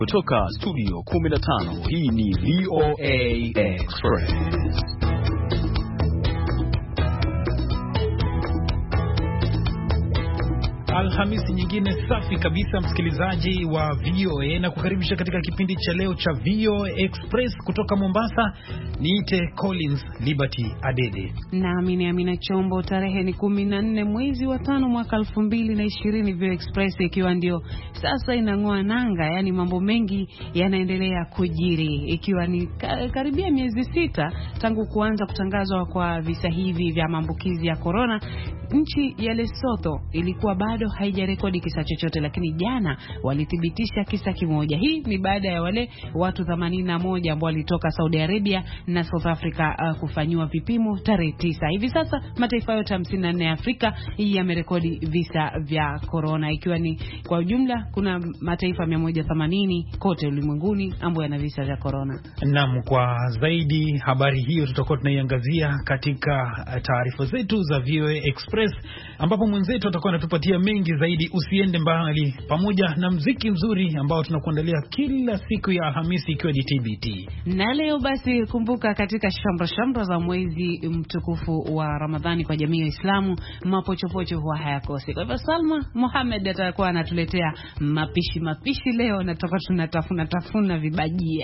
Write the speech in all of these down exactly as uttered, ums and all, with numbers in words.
Kutoka studio kumi na tano, hii ni V O A Express. Alhamisi nyingine safi kabisa, msikilizaji wa V O A, na kukaribisha katika kipindi cha leo cha V O A Express kutoka Mombasa. Niite Collins Liberty Adede. Nami ni Amina Chombo. Tarehe ni kumi na nne mwezi wa tano mwaka elfu mbili na ishirini. V O A Express ikiwa ndio sasa inang'oa nanga, yani mambo mengi yanaendelea kujiri, ikiwa ni karibia miezi sita tangu kuanza kutangazwa kwa visa hivi vya maambukizi ya corona. Nchi ya Lesotho ilikuwa bado haijarekodi kisa chochote, lakini jana walithibitisha kisa kimoja. Hii ni baada ya wale watu themanini na moja ambao walitoka Saudi Arabia na South Africa uh, kufanywa vipimo tarehe tisa. Hivi sasa mataifa yote hamsini na nne ya Afrika yamerekodi visa vya corona, ikiwa ni kwa ujumla kuna mataifa mia moja themanini kote ulimwenguni ambayo yana visa vya corona. Naam, kwa zaidi habari hiyo tutakuwa tunaiangazia katika taarifa zetu za V O A Express, ambapo mwenzetu atakuwa anatupatia mengi zaidi. Usiende mbali, pamoja na mziki mzuri ambao tunakuandalia kila siku ya Alhamisi ikiwa ni T B T. Na leo basi kumbuka, katika shambra shambra za mwezi mtukufu wa Ramadhani kwa jamii ya Islamu, mapochopocho huwa hayakosi. Kwa hivyo Salma Mohamed atakuwa anatuletea mapishi mapishi leo, na tutakuwa tunatafuna tafuna vibajia.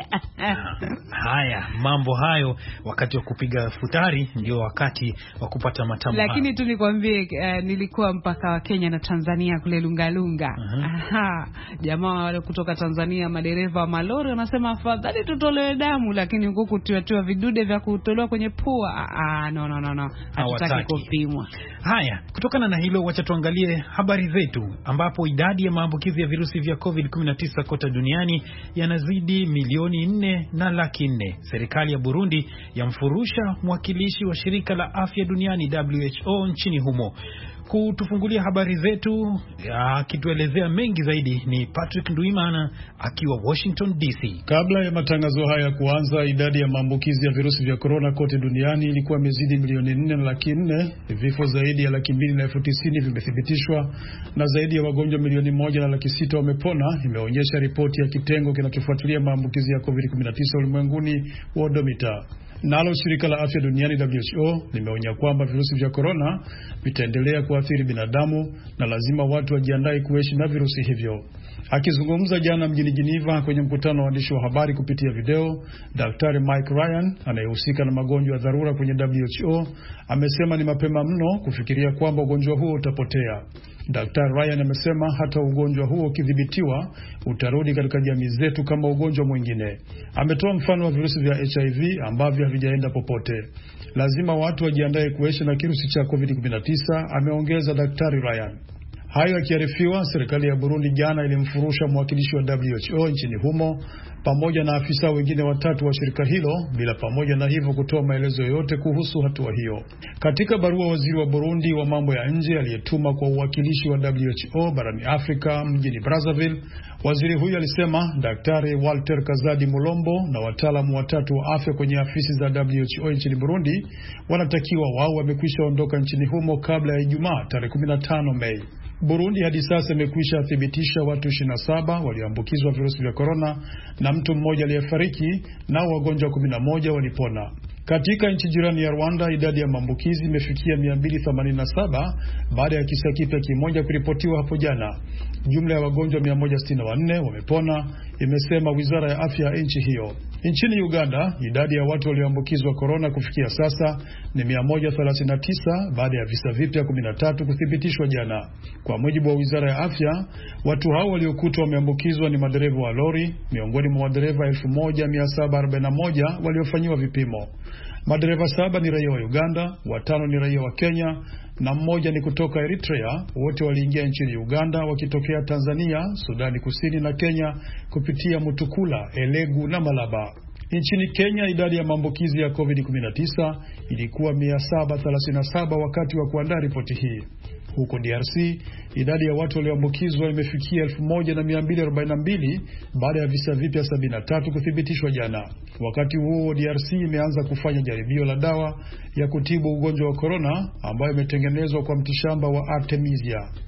Haya, mambo hayo wakati wa kupiga futari ndio wakati wa kupata matamu. Lakini tulikwambie uh, nilikuwa mpaka wa Kenya na Tanzania kule Lungalunga. Uh-huh. Aha, jamaa wale kutoka Tanzania, madereva malori wanasema afadhali tutolewe damu, lakini huko kutiwa vidude vya kutolewa kwenye pua, ah no no no no, hatutaki kupimwa. Haya, kutokana na hilo wacha tuangalie habari zetu, ambapo idadi ya maambukizi ya virusi vya covid kumi na tisa kote duniani yanazidi milioni nne na laki nne. Serikali ya Burundi yamfurusha mwakilishi wa shirika la afya duniani W H O nchini humo. Kutufungulia habari zetu akituelezea mengi zaidi ni Patrick Nduimana akiwa Washington D C. Kabla ya matangazo haya kuanza, idadi ya maambukizi ya virusi vya corona kote duniani ilikuwa imezidi milioni nne na laki nne. Vifo zaidi ya laki mbili na elfu tisini vimethibitishwa na zaidi ya wagonjwa milioni moja na laki sita wamepona, imeonyesha ripoti ya kitengo kinachofuatilia maambukizi ya covid kumi na tisa ulimwenguni, Worldometer. Nalo shirika la afya duniani W H O limeonya kwamba virusi vya corona vitaendelea kuathiri binadamu na lazima watu wajiandae kuishi na virusi hivyo. Akizungumza jana mjini Geneva kwenye mkutano wa waandishi wa habari kupitia video, Daktari Mike Ryan anayehusika na magonjwa ya dharura kwenye W H O amesema ni mapema mno kufikiria kwamba ugonjwa huo utapotea. Daktari Ryan amesema hata ugonjwa huo ukidhibitiwa utarudi katika jamii zetu kama ugonjwa mwingine. Ametoa mfano wa virusi vya H I V ambavyo havijaenda popote. Lazima watu wajiandae kuishi na kirusi cha covid kumi na tisa, ameongeza Daktari Ryan. Hayo akiarifiwa, serikali ya Burundi jana ilimfurusha mwakilishi wa W H O nchini humo pamoja na afisa wengine watatu wa shirika hilo, bila pamoja na hivyo kutoa maelezo yoyote kuhusu hatua hiyo. Katika barua, waziri wa Burundi wa mambo ya nje aliyetuma kwa uwakilishi wa W H O barani Afrika mjini Brazzaville, waziri huyo alisema Daktari Walter Kazadi Mulombo na wataalamu watatu wa afya kwenye afisi za W H O nchini Burundi wanatakiwa wao wamekwisha ondoka nchini humo kabla ya Ijumaa tarehe kumi na tano Mei. Burundi hadi sasa imekwisha thibitisha watu ishirini na saba walioambukizwa virusi vya corona na mtu mmoja aliyefariki, nao wagonjwa kumi na moja walipona. Katika nchi jirani ya Rwanda, idadi ya maambukizi imefikia mia mbili themanini na saba baada ya kisa kipya kimoja kuripotiwa hapo jana. Jumla ya wagonjwa mia moja sitini na wanne wamepona, imesema wizara ya afya ya nchi hiyo. Nchini Uganda, idadi ya watu walioambukizwa corona kufikia sasa ni mia moja thelathini na tisa baada ya visa vipya kumi na tatu kuthibitishwa jana. Kwa mujibu wa wizara ya afya, watu hao waliokutwa wameambukizwa ni madereva wa lori, miongoni mwa madereva elfu moja mia saba arobaini na moja waliofanyiwa vipimo. Madereva saba ni raia wa Uganda, watano ni raia wa Kenya na mmoja ni kutoka Eritrea. Wote waliingia nchini Uganda wakitokea Tanzania, Sudani Kusini na Kenya kupitia Mutukula, Elegu na Malaba. Nchini Kenya, idadi ya maambukizi ya covid kumi na tisa ilikuwa mia saba thelathini na saba wakati wa kuandaa ripoti hii. Huko D R C, idadi ya watu walioambukizwa imefikia elfu moja na mia mbili arobaini na mbili baada ya visa vipya sabini na tatu kuthibitishwa jana. Wakati huo D R C imeanza kufanya jaribio la dawa ya kutibu ugonjwa wa corona ambayo imetengenezwa kwa mtishamba wa Artemisia.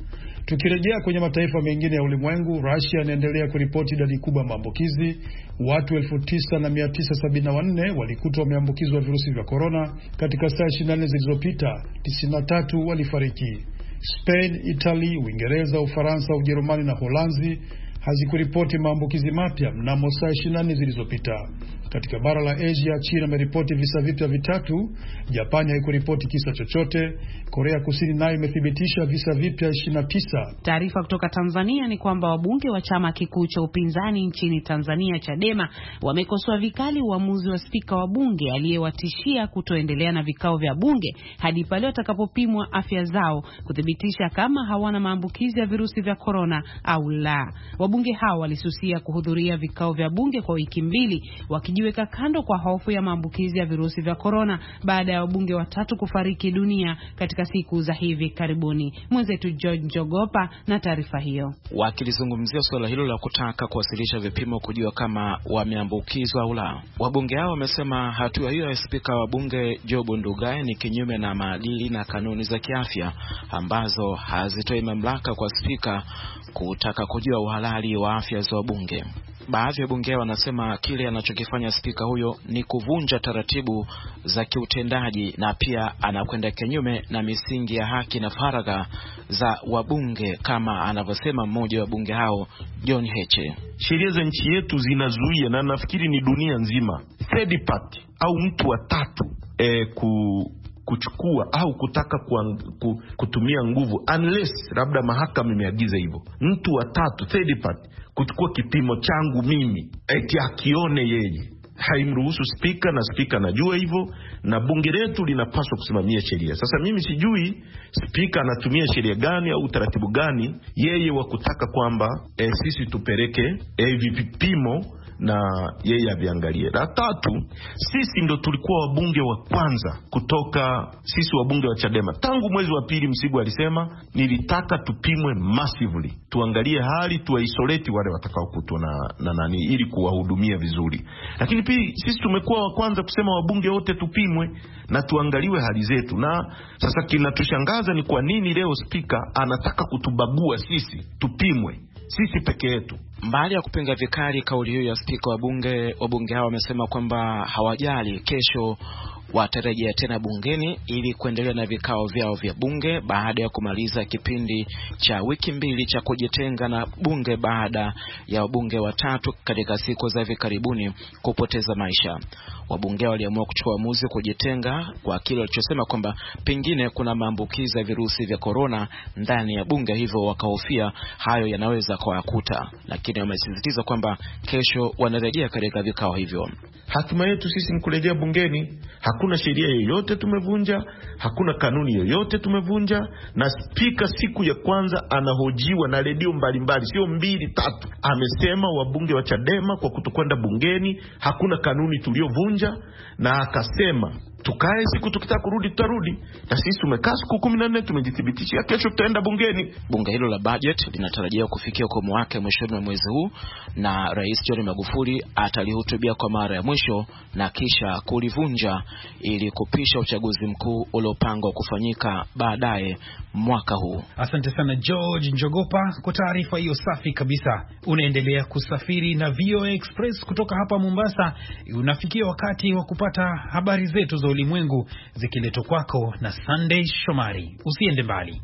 Tukirejea kwenye mataifa mengine ya ulimwengu, Russia inaendelea kuripoti idadi kubwa maambukizi. Watu elfu tisa na mia tisa sabini na wanne walikutwa wameambukizwa virusi vya korona katika saa ishirini na nne zilizopita, tisini na tatu walifariki. Spain, Italy, Uingereza, Ufaransa, Ujerumani na Holanzi hazikuripoti maambukizi mapya mnamo saa ishirini na nne zilizopita. Katika bara la Asia, China imeripoti visa vipya vitatu, Japani haikuripoti kisa chochote, Korea Kusini nayo imethibitisha visa vipya ishirini na tisa. Taarifa kutoka Tanzania ni kwamba wabunge wa chama kikuu cha upinzani nchini Tanzania Chadema wamekosoa vikali uamuzi wa spika wa bunge aliyewatishia kutoendelea na vikao vya bunge hadi pale watakapopimwa afya zao kuthibitisha kama hawana maambukizi ya virusi vya korona au la. Wabunge hao walisusia kuhudhuria vikao vya bunge kwa wiki mbili wakijiweka kando kwa hofu ya maambukizi ya virusi vya korona baada ya wabunge watatu kufariki dunia katika siku za hivi karibuni. Mwenzetu George Njogopa na taarifa hiyo. Wakilizungumzia suala hilo la kutaka kuwasilisha vipimo kujua kama wameambukizwa au la, wabunge hao wamesema hatua hiyo ya spika wa bunge Job Ndugai ni kinyume na maadili na kanuni za kiafya ambazo hazitoi mamlaka kwa spika kutaka kujua uhalali wa afya za wabunge. Baadhi ya bunge wanasema kile anachokifanya spika huyo ni kuvunja taratibu za kiutendaji na pia anakwenda kinyume na misingi ya haki na faragha za wabunge, kama anavyosema mmoja wa bunge hao John Heche. Sheria za nchi yetu zinazuia, na nafikiri ni dunia nzima, third party au mtu wa tatu eh, ku kuchukua au kutaka kuang, ku, kutumia nguvu unless labda mahakama imeagiza hivyo. Mtu wa tatu, third party, kuchukua kipimo changu mimi eti akione yeye, haimruhusu spika, na spika anajua hivyo, na bunge letu linapaswa kusimamia sheria. Sasa mimi sijui spika anatumia sheria gani au taratibu gani yeye wa kutaka kwamba e, sisi tupeleke e, vipimo na yeye aviangalie. La tatu, sisi ndo tulikuwa wabunge wa kwanza kutoka, sisi wabunge wa Chadema tangu mwezi wa pili Msigu alisema nilitaka tupimwe massively, tuangalie hali, tuwaisolate wale watakao kutwa na, na nani ili kuwahudumia vizuri. Lakini pia sisi tumekuwa wa kwanza kusema wabunge wote tupimwe na tuangaliwe hali zetu. Na sasa kinatushangaza ni kwa nini leo spika anataka kutubagua sisi tupimwe sisi peke yetu. Mbali ya kupinga vikali kauli hiyo ya spika wa bunge, wabunge hao wamesema kwamba hawajali kesho watarejea tena bungeni ili kuendelea na vikao vyao vya bunge baada ya kumaliza kipindi cha wiki mbili cha kujitenga na bunge baada ya wabunge watatu katika siku za hivi karibuni kupoteza maisha. Wabunge waliamua kuchukua uamuzi kujitenga kwa kile walichosema kwamba pengine kuna maambukizi ya virusi vya korona ndani ya bunge, hivyo wakahofia hayo yanaweza kuwakuta, lakini wamesisitiza kwamba kesho wanarejea katika vikao hivyo. Hatima yetu sisi ni kurejea bungeni. Hakuna sheria yoyote tumevunja, hakuna kanuni yoyote tumevunja, na spika siku ya kwanza anahojiwa na redio mbalimbali, sio mbili tatu, amesema wabunge wa Chadema kwa kutokwenda bungeni hakuna kanuni tuliovunja, na akasema tukae siku tukitaka kurudi tutarudi, na sisi tumekaa siku kumi na nne tumejithibitishia kesho tutaenda bungeni. Bunge hilo la budget linatarajiwa kufikia ukomo wake mwishoni mwa mwezi huu, na Rais John Magufuli atalihutubia kwa mara ya mwisho na kisha kulivunja ili kupisha uchaguzi mkuu uliopangwa kufanyika baadaye mwaka huu. Asante sana George Njogopa kwa taarifa hiyo safi kabisa. Unaendelea kusafiri na V O A Express kutoka hapa Mombasa. Unafikia wakati wa kupata habari zetu za ulimwengu zikiletwa kwako na Sunday Shomari. Usiende mbali.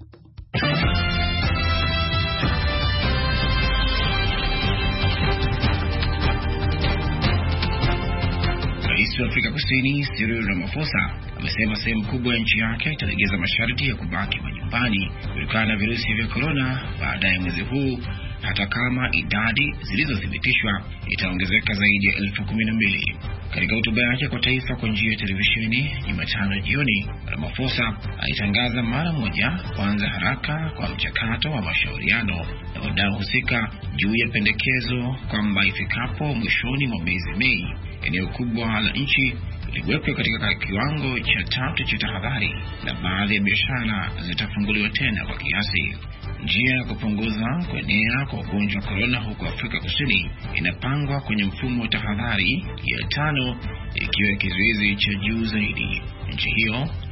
Rais wa Afrika Kusini Cyril Ramaphosa amesema sehemu kubwa ya nchi yake italegeza masharti ya kubaki majumbani kutokana na virusi vya korona baadaye mwezi huu, hata kama idadi zilizothibitishwa itaongezeka zaidi ya elfu kumi na mbili. Katika hotuba yake kwa taifa kwa njia ya televisheni Jumatano jioni, Ramaphosa alitangaza mara moja kuanza haraka kwa mchakato wa mashauriano na wadau husika juu ya pendekezo kwamba ifikapo mwishoni mwa mwezi Mei eneo kubwa la nchi liwekwe katika kiwango cha tatu cha tahadhari na baadhi ya biashara zitafunguliwa tena kwa kiasi. Njia ya kupunguza kuenea kwa ugonjwa wa korona huko Afrika Kusini inapangwa kwenye mfumo wa tahadhari ya tano, ikiwa kizuizi cha juu zaidi. Nchi hiyo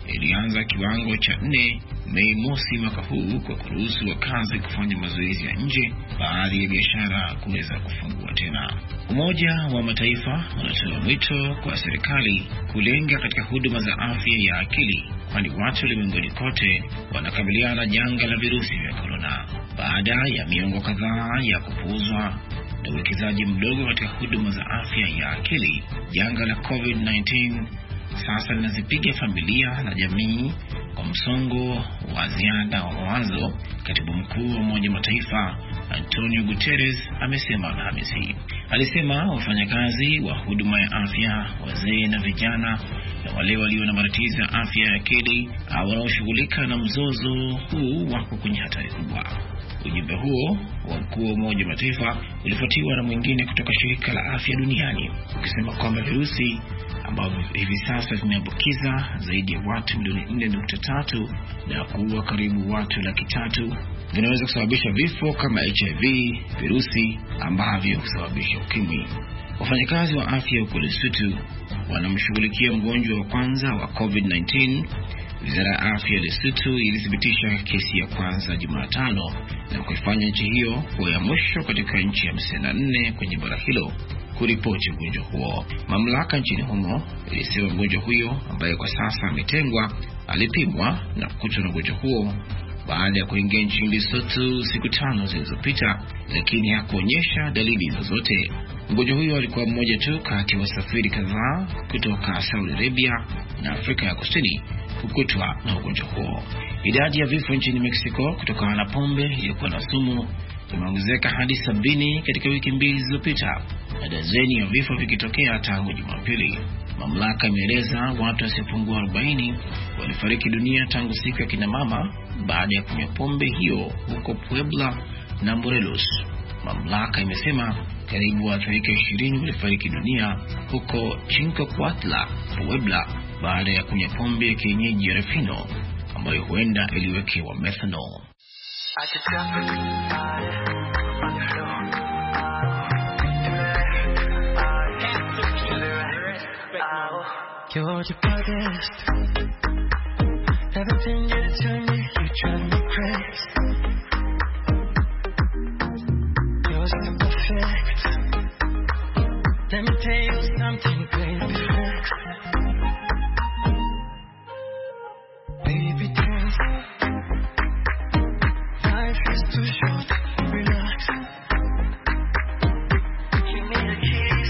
ilianza kiwango cha nne Mei mosi mwaka huu kwa kuruhusu wakazi kufanya mazoezi ya nje, baadhi ya biashara kuweza kufungua tena. Umoja wa Mataifa unatoa mwito kwa serikali kulenga katika huduma za afya ya akili, kwani watu ulimwenguni kote wanakabiliana na janga la virusi vya korona. Baada ya miongo kadhaa ya kupuuzwa na uwekezaji mdogo katika huduma za afya ya akili, janga la COVID kumi na tisa sasa linazipiga familia na jamii kwa msongo wa ziada wa mawazo. Katibu mkuu wa Umoja wa Mataifa Antonio Guterres amesema Alhamisi. Alisema wafanyakazi wa huduma ya afya, wazee na vijana, na wale walio na matatizo ya afya ya akili au wanaoshughulika na mzozo huu wako kwenye hatari kubwa. Ujumbe huo wa mkuu wa Umoja wa Mataifa ulifuatiwa na mwingine kutoka shirika la afya duniani, ukisema kwamba virusi ambavyo hivi sasa vimeambukiza zaidi ya watu milioni nne nukta tatu na kuua karibu watu laki tatu vinaweza kusababisha vifo kama H I V, virusi ambavyo husababisha ukimwi. Wafanyakazi wa afya huko Lesotho wanamshughulikia mgonjwa wa kwanza wa COVID kumi na tisa. Wizara ya afya Lesotho ilithibitisha kesi ya kwanza Jumatano na kuifanya nchi hiyo kuwa ya mwisho katika nchi hamsini na nne kwenye bara hilo kuripoti ugonjwa huo. Mamlaka nchini humo ilisema mgonjwa huyo ambaye kwa sasa ametengwa alipimwa na kukutwa na ugonjwa huo baada ya kuingia nchini Lesotho siku tano zilizopita, lakini hakuonyesha dalili zozote. Mgonjwa huyo alikuwa mmoja tu kati ya wasafiri kadhaa kutoka Saudi Arabia na Afrika ya Kusini kukutwa na ugonjwa huo. Idadi ya vifo nchini Mexico kutokana na pombe iliyokuwa na sumu imeongezeka hadi sabini katika wiki mbili zilizopita, na dazeni ya vifo vikitokea tangu Jumapili. Mamlaka imeeleza watu wasiopungua arobaini walifariki dunia tangu siku ya kina mama baada ya kunywa pombe hiyo huko Puebla na Morelos. Mamlaka imesema karibu watu ishirini walifariki dunia huko Chincocuatla, Puebla, baada ya kunywa pombe ya kienyeji ya refino ambayo huenda iliwekewa methanol. You're the baddest. Everything you do to me, you drive me crazy. You're so perfect. Let me tell you something, baby, flex. Baby, dance. Life is too short, relax. Give me the keys.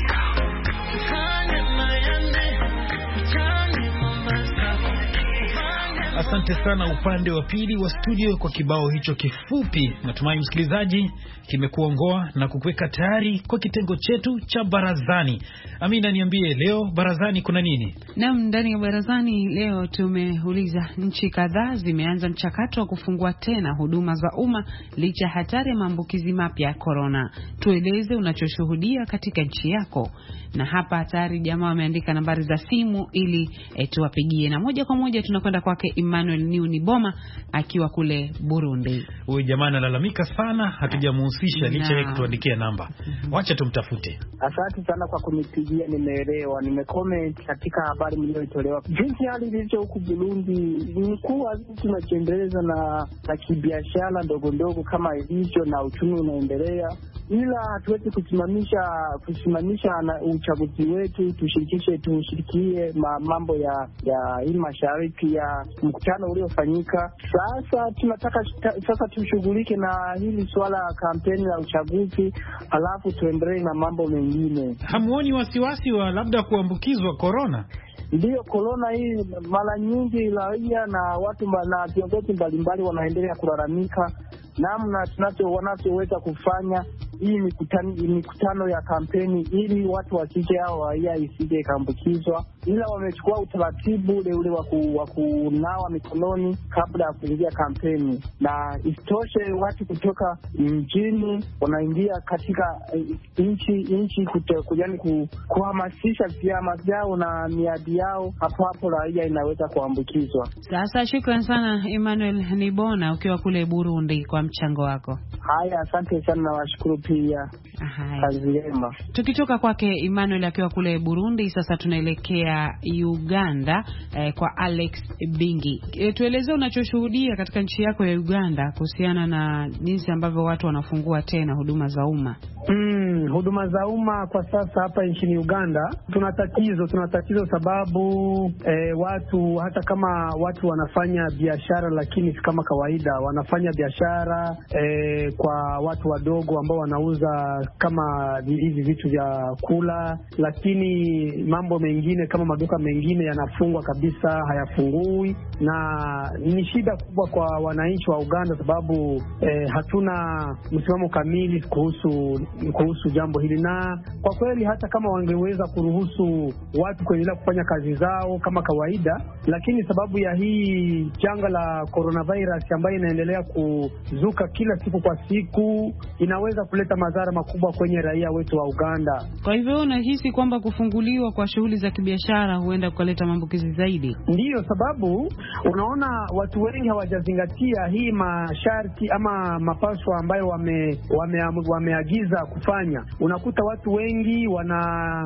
Asante sana upande wa pili wa studio kwa kibao hicho kifupi. Natumai msikilizaji kimekuongoa na kukuweka tayari kwa kitengo chetu cha barazani. Amina, niambie leo barazani kuna nini? Naam, ndani ya barazani leo tumeuliza nchi kadhaa zimeanza mchakato wa kufungua tena huduma za umma licha hatari ya maambukizi mapya ya corona. Tueleze unachoshuhudia katika nchi yako. Na hapa tayari jamaa wameandika nambari za simu ili e, tuwapigie, na moja kwa moja tunakwenda kwake Emmanuel Niuniboma akiwa kule Burundi. Huyu jamaa analalamika sana hatujamuhusisha licha yake kutuandikia namba. Mm-hmm. Wacha tumtafute. Asante sana kwa kunipigia, nimeelewa. Nimecomment katika habari mlioitolewa. Jinsi hali ilivyo huku Burundi ni kuwa tunaendeleza na na kibiashara ndogo ndogo kama ilivyo na uchumi unaendelea, ila hatuwezi kusimamisha kusimamisha na uchaguzi wetu. Tushirikishe tushirikie ma, mambo ya ya hii mashariki ya mkutano uliofanyika. Sasa tunataka sasa tushughulike na hili swala la kampeni la uchaguzi, halafu tuendelee na mambo mengine. Hamuoni wasiwasi wa labda kuambukizwa corona? Ndio, corona hii mara nyingi raia na watu na viongozi mbalimbali wanaendelea kulalamika namna tunacho wanachoweza kufanya hii mikutano, mikutano ya kampeni ili watu wasije hao raia isije kaambukizwa, ila wamechukua utaratibu ule ule wa kunawa mikononi kabla ya kuingia kampeni. Na isitoshe watu kutoka mjini wanaingia katika nchi nchi kujani kuhamasisha vyama vyao na miadi yao, hapo hapo raia inaweza kuambukizwa. Sasa shukrani sana Emmanuel Nibona ukiwa kule Burundi kwa mchango wako. Haya, asante sana na washukuru pia. Haya. Kazi njema. Tukitoka kwake Emmanuel akiwa kule Burundi, sasa tunaelekea ya Uganda eh, kwa Alex Bingi. E, tueleze unachoshuhudia katika nchi yako ya Uganda kuhusiana na jinsi ambavyo watu wanafungua tena huduma za umma. Mm, huduma za umma kwa sasa hapa nchini Uganda tuna tatizo, tuna tatizo sababu eh, watu hata kama watu wanafanya biashara, lakini si kama kawaida. Wanafanya biashara eh, kwa watu wadogo ambao wanauza kama hivi vitu vya kula, lakini mambo mengine kama maduka mengine yanafungwa kabisa, hayafungui, na ni shida kubwa kwa wananchi wa Uganda sababu eh, hatuna msimamo kamili kuhusu kuhusu jambo hili. Na kwa kweli hata kama wangeweza kuruhusu watu kuendelea kufanya kazi zao kama kawaida, lakini sababu ya hii janga la coronavirus ambayo inaendelea kuzuka kila siku kwa siku, inaweza kuleta madhara makubwa kwenye raia wetu wa Uganda. Kwa hivyo unahisi kwamba kufunguliwa kwa shughuli za kibiashara huenda kuleta maambukizi zaidi? Ndiyo sababu unaona watu wengi hawajazingatia hii masharti ama mapaswa ambayo wame wameagiza wame kufanya. Unakuta watu wengi wana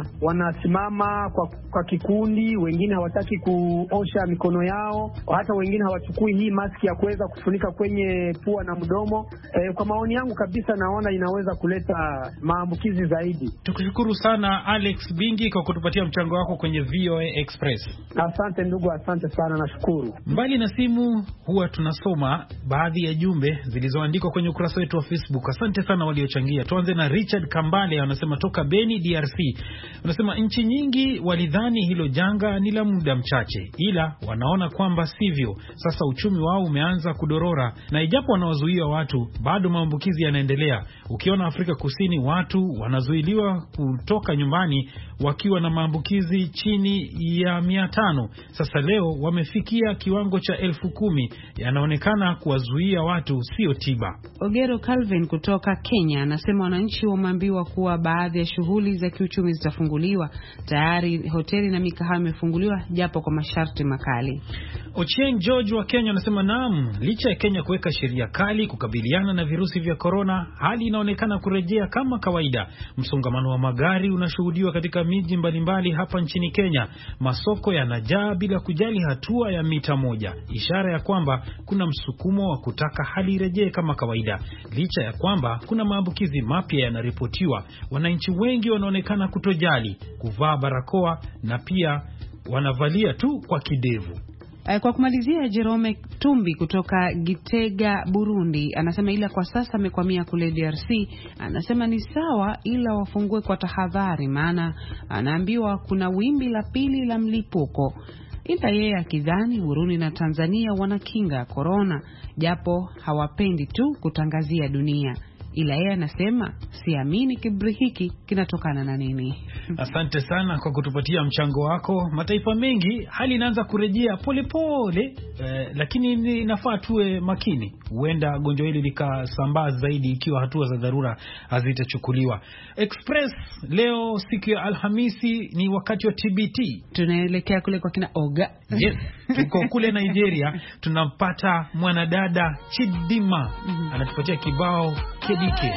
wanasimama kwa, kwa kikundi, wengine hawataki kuosha mikono yao, hata wengine hawachukui hii maski ya kuweza kufunika kwenye pua na mdomo. E, kwa maoni yangu kabisa naona inaweza kuleta maambukizi zaidi. Tukushukuru sana Alex Bingi kwa kutupatia mchango wako kwenye V O A Express. Asante ndugu, asante sana, nashukuru. Mbali na simu, huwa tunasoma baadhi ya jumbe zilizoandikwa kwenye ukurasa wetu wa Facebook. Asante sana waliochangia. Tuanze na Richard Kambale, anasema toka Beni D R C. Anasema nchi nyingi walidhani hilo janga ni la muda mchache, ila wanaona kwamba sivyo. Sasa uchumi wao umeanza kudorora, na ijapo wanawazuia watu, bado maambukizi yanaendelea. Ukiona Afrika Kusini watu wanazuiliwa kutoka nyumbani wakiwa na maambukizi chini ya mia tano. Sasa leo wamefikia kiwango cha elfu kumi. Yanaonekana kuwazuia watu sio tiba. Ogero Calvin kutoka Kenya anasema wananchi wameambiwa kuwa baadhi ya shughuli za kiuchumi zitafunguliwa. Tayari hoteli na mikahawa imefunguliwa japo kwa masharti makali. Ochieng George wa Kenya anasema naam, licha ya Kenya kuweka sheria kali kukabiliana na virusi vya corona, hali inaonekana kurejea kama kawaida. Msongamano wa magari unashuhudiwa katika miji mbalimbali hapa nchini Kenya. Masoko yanajaa bila kujali hatua ya mita moja, ishara ya kwamba kuna msukumo wa kutaka hali irejee kama kawaida. Licha ya kwamba kuna maambukizi mapya yanaripotiwa, wananchi wengi wanaonekana kutojali kuvaa barakoa na pia wanavalia tu kwa kidevu. Kwa kumalizia, Jerome Tumbi kutoka Gitega, Burundi anasema ila kwa sasa amekwamia kule D R C. Anasema ni sawa ila wafungue kwa tahadhari, maana anaambiwa kuna wimbi la pili la mlipuko. Ila yeye akidhani Burundi na Tanzania wanakinga corona, japo hawapendi tu kutangazia dunia. Ila yeye anasema siamini kiburi hiki kinatokana na nini. Asante sana kwa kutupatia mchango wako. Mataifa mengi hali inaanza kurejea pole pole, eh, lakini inafaa tuwe makini. Huenda gonjwa hili likasambaa zaidi ikiwa hatua za dharura hazitachukuliwa. Express leo siku ya Alhamisi ni wakati wa T B T. Tunaelekea kule kwa kina Oga. Yes, tuko kule Nigeria. Tunampata mwanadada Chidima. Mm-hmm. Anatupatia kibao Kedike.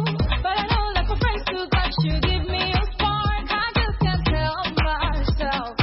You give me a spark, I just can't help myself.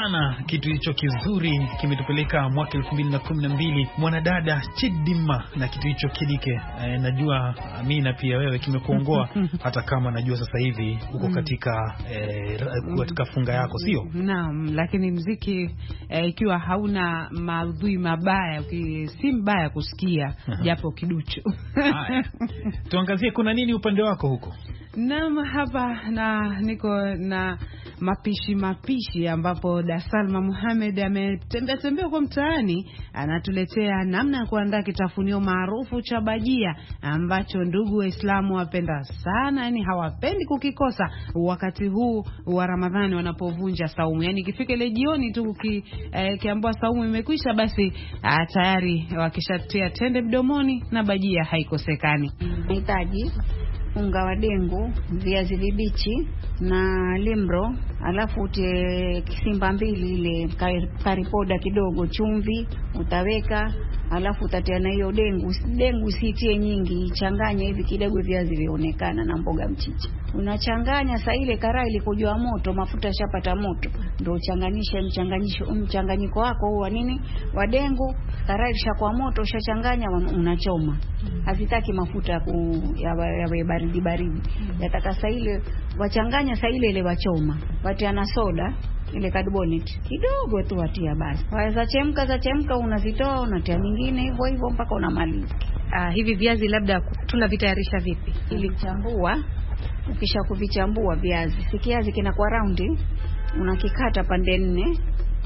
sana. Kitu hicho kizuri kimetupeleka mwaka elfu mbili na kumi na mbili, mwanadada Chidima na kitu hicho Kidike. E, najua Amina pia wewe kimekuongoa hata kama najua sasa hivi uko katika e, katika funga yako, sio? Naam, lakini muziki e, ikiwa hauna maudhui mabaya si mbaya kusikia japo kiduchu. Haya, tuangazie kuna nini upande wako huko. Naam, hapa na niko na mapishi mapishi ambapo Da Salma Muhammad ametembea tembea kwa mtaani, anatuletea namna ya kuandaa kitafunio maarufu cha bajia ambacho ndugu Waislamu wapenda sana, yani hawapendi kukikosa wakati huu wa Ramadhani wanapovunja saumu. Yani ikifika ile jioni tu eh, kiambiwa saumu imekwisha, basi ah, tayari wakishatia tende mdomoni na bajia haikosekani. Mahitaji: unga wa dengu, viazi vibichi na limro, alafu utie kisimba mbili ile karipoda kidogo, chumvi utaweka, alafu utatia na hiyo dengu. Dengu sitie nyingi, changanya hivi kidogo viazi vionekana na mboga mchicha. Unachanganya saa ile karai ilikojwa moto, mafuta yashapata moto, ndio uchanganyishe mchanganyisho mchanganyiko wako huwa nini wa dengu, karai ishakuwa moto, ushachanganya, unachoma. Hazitaki mafuta ku ya baridi baridi, yataka saa ile wachanganya saa ile ile wachoma, watia na soda ile carbonate kidogo tu watia basi. Waweza chemka za chemka, unazitoa unatia nyingine hivyo hivyo mpaka unamaliza. Ah, hivi viazi labda tunavitayarisha vipi? Ili kuchambua, ukisha kuvichambua viazi, si kiazi kinakuwa raundi, unakikata pande nne,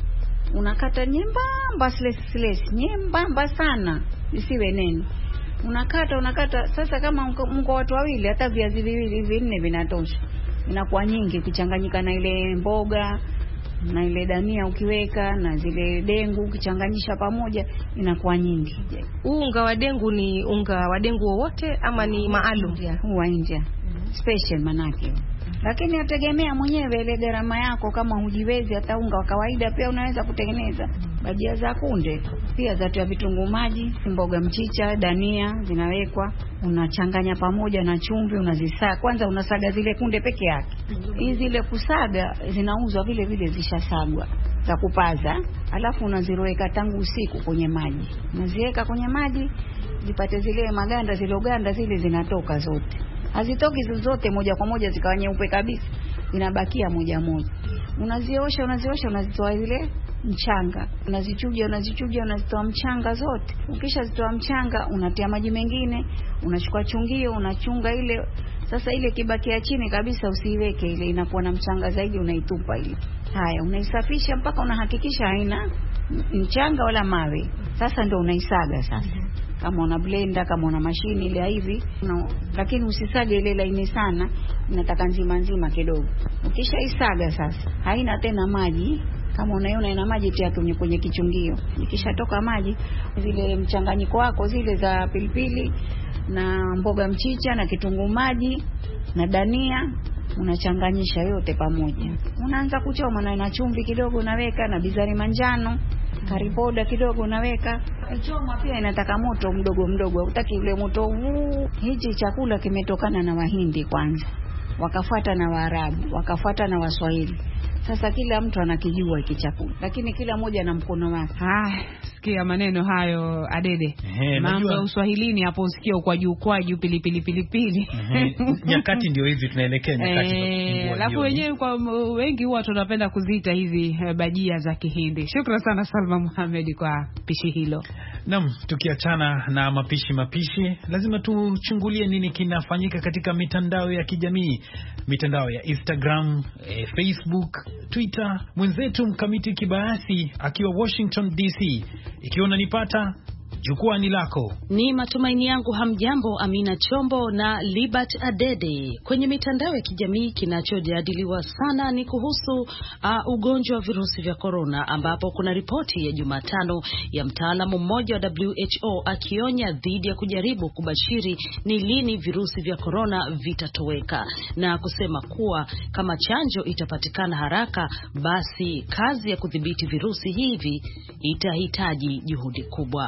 unakata nyembamba slice slice nyembamba sana, isiwe nene. Unakata unakata sasa, kama mko watu wawili hata viazi viwili vinne vinatosha. Inakuwa nyingi kuchanganyika na ile mboga na ile dania ukiweka na zile dengu ukichanganyisha pamoja inakuwa nyingi. Huu unga wa dengu ni unga wa dengu wowote ama ni maalum? Huwa India special manake. Lakini ategemea mwenyewe ile gharama yako, kama hujiwezi hata unga wa kawaida pia unaweza kutengeneza. Bajia za kunde pia zatia vitunguu maji, mboga mchicha, dania zinawekwa, unachanganya pamoja na chumvi, unazisaga. Kwanza unasaga zile kunde peke yake. Hizi zile kusaga zinauzwa vile vile zishasagwa za kupaza, alafu unaziroweka tangu usiku kwenye maji. Unaziweka kwenye maji zipate zile maganda, zile ganda zile zinatoka zote. Hazitoki zote moja kwa moja zikawa nyeupe kabisa, inabakia moja moja. Unaziosha unaziosha unazitoa ile mchanga, unazichuja unazichuja unazitoa mchanga zote. Ukishazitoa mchanga unatia maji mengine, unachukua chungio unachunga ile. Sasa ile kibakia chini kabisa usiiweke, ile inakuwa na mchanga zaidi, unaitupa ile. Haya, unaisafisha mpaka unahakikisha haina mchanga wala mawe. Sasa ndio unaisaga sasa. Kama una blender, kama una mashini ile hivi, no. Lakini usisage ile laini sana, unataka nzima nzima kidogo. Ukishaisaga sasa, haina tena maji. Kama unaiona ina maji, tia kwenye kwenye kichungio. Ikishatoka maji, zile mchanganyiko wako zile za pilipili na mboga mchicha na kitunguu maji na dania, unachanganyisha yote pamoja. Unaanza kuchoma na ina chumvi kidogo unaweka, na bizari manjano, karipoda kidogo unaweka. Choma pia inataka moto mdogo mdogo, hutaki ule moto huu. Hichi chakula kimetokana na Wahindi kwanza, wakafuata na Waarabu, wakafuata na Waswahili. Sasa kila mtu anakijua hiki chakula, lakini kila mmoja na mkono wake. Ah, sikia maneno hayo Adede. Ehe, mambo ya Uswahilini hapo usikia kwa juu kwa juu pilipili pilipili. Ehe, nyakati ndio hizi tunaelekea nyakati za kufungua. Alafu wenyewe kwa wengi huwa tunapenda kuziita hizi bajia za Kihindi. Shukrani sana Salma Muhammad kwa pishi hilo. Naam, tukiachana na mapishi mapishi, lazima tuchungulie nini kinafanyika katika mitandao ya kijamii. Mitandao ya Instagram, eh, Facebook, Twitter. Mwenzetu Mkamiti Kibayasi akiwa Washington D C, ikiwa unanipata, jukwaa ni lako. Ni matumaini yangu hamjambo Amina Chombo na Libert Adede. Kwenye mitandao ya kijamii kinachojadiliwa sana ni kuhusu uh, ugonjwa wa virusi vya corona, ambapo kuna ripoti ya Jumatano ya mtaalamu mmoja wa W H O akionya dhidi ya kujaribu kubashiri ni lini virusi vya corona vitatoweka, na kusema kuwa kama chanjo itapatikana haraka, basi kazi ya kudhibiti virusi hivi itahitaji juhudi kubwa.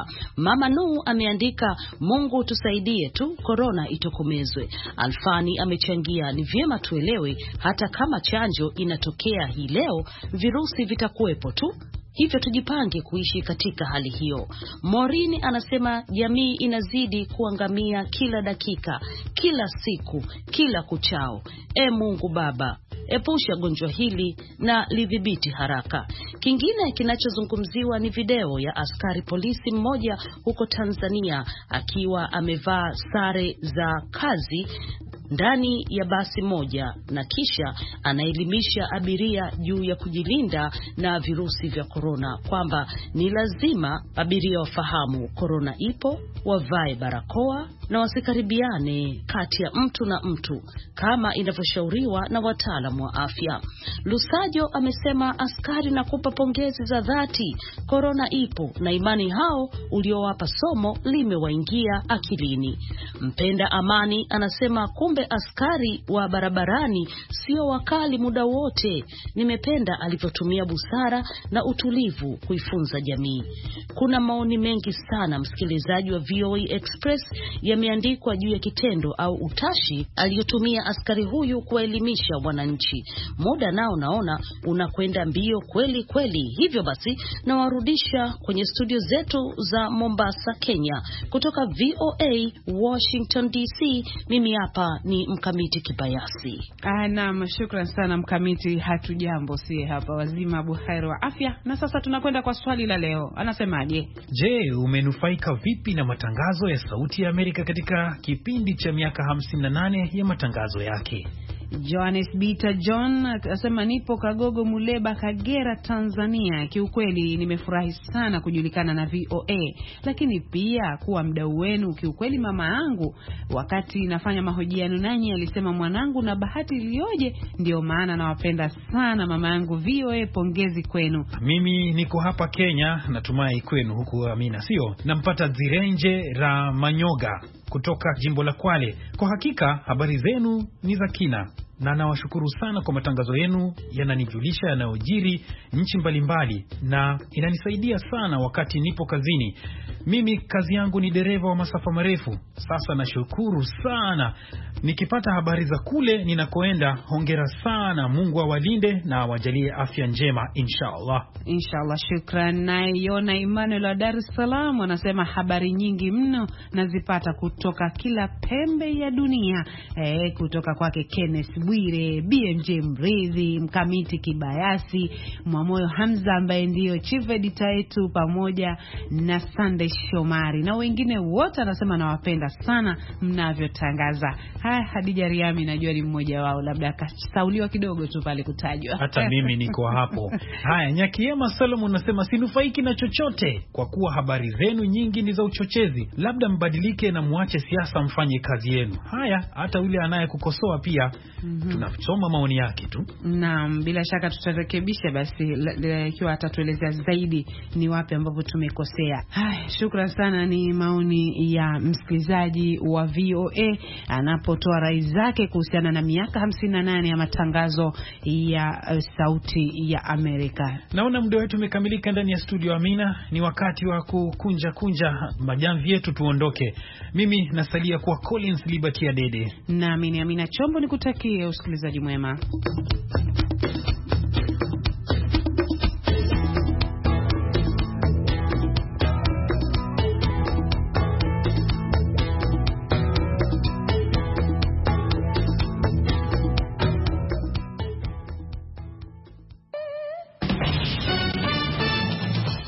Mama Nu ameandika Mungu tusaidie tu korona itokomezwe. Alfani amechangia ni vyema tuelewe hata kama chanjo inatokea hii leo virusi vitakuwepo tu. Hivyo tujipange kuishi katika hali hiyo. Morini anasema jamii inazidi kuangamia kila dakika, kila siku, kila kuchao. E Mungu Baba, epusha gonjwa hili na lidhibiti haraka. Kingine kinachozungumziwa ni video ya askari polisi mmoja huko Tanzania akiwa amevaa sare za kazi ndani ya basi moja na kisha anaelimisha abiria juu ya kujilinda na virusi vya korona, kwamba ni lazima abiria wafahamu korona ipo, wavae barakoa na wasikaribiane kati ya mtu na mtu kama inavyoshauriwa na wataalamu wa afya. Lusajo amesema askari na kupa pongezi za dhati, korona ipo na imani hao uliowapa somo limewaingia akilini. Mpenda amani anasema kumbe askari wa barabarani sio wakali muda wote. Nimependa alivyotumia busara na utulivu kuifunza jamii. Kuna maoni mengi sana msikilizaji wa V O A Express yameandikwa juu ya kitendo au utashi aliyotumia askari huyu kuelimisha wananchi. Muda nao naona unakwenda mbio kweli kweli. Hivyo basi nawarudisha kwenye studio zetu za Mombasa, Kenya. Kutoka V O A Washington D C, mimi hapa ni Mkamiti Kibayasi. Ah, naam, shukran sana Mkamiti. Hatujambo, si hapa wazima buheri wa afya. Na sasa tunakwenda kwa swali la leo. Anasemaje? Je, umenufaika vipi na matangazo ya Sauti ya Amerika katika kipindi cha miaka hamsini na nane ya matangazo yake? Johannes Bita John asema nipo Kagogo Muleba, Kagera, Tanzania. Kiukweli nimefurahi sana kujulikana na V O A, lakini pia kuwa mdau wenu. Kiukweli mama yangu wakati nafanya mahojiano nanyi alisema mwanangu na bahati iliyoje, ndio maana nawapenda sana mama yangu. V O A, pongezi kwenu. Mimi niko hapa Kenya, natumai kwenu huku Amina sio? Nampata Zirenje ra Manyoga kutoka jimbo la Kwale. Kwa hakika habari zenu ni za kina na nawashukuru sana kwa matangazo yenu, yananijulisha yanayojiri nchi mbalimbali na inanisaidia sana wakati nipo kazini. Mimi kazi yangu ni dereva wa masafa marefu. Sasa nashukuru sana nikipata habari za kule ninakoenda. Hongera sana, Mungu awalinde na awajalie afya njema inshallah. Inshallah, shukran. Naye Yona Emmanuel wa Dar es Salaam anasema habari nyingi mno nazipata kutoka kila pembe ya dunia. Eh, kutoka kwake Kenneth Bwire, B M J Mridhi, Mkamiti Kibayasi, Mwamoyo Hamza ambaye ndio chief editor yetu, pamoja na Sunday Shomari na wengine wote. Anasema nawapenda sana mnavyotangaza. Hai, Hadija Riami najua ni mmoja wao, labda akasauliwa kidogo tu pale kutajwa. Hata mimi niko hapo. Haya, Nyakiema Solomon anasema sinufaiki na chochote kwa kuwa habari zenu nyingi ni za uchochezi. Labda mbadilike na muache siasa mfanye kazi yenu. Haya, hata yule anayekukosoa pia mm-hmm. tunasoma maoni yake tu. Naam, bila shaka tutarekebisha basi ikiwa atatueleza zaidi ni wapi ambapo tumekosea. Hai, shukran sana. Ni maoni ya msikilizaji wa V O A anapotoa rai zake kuhusiana na miaka hamsini na nane ya matangazo ya uh, Sauti ya Amerika. Naona muda wetu umekamilika ndani ya studio Amina. Ni wakati wa kukunja kunja majamvi yetu tuondoke. Mimi nasalia kwa Collins Liberty Adede. Nami ni Amina Chombo, nikutakie usikilizaji mwema.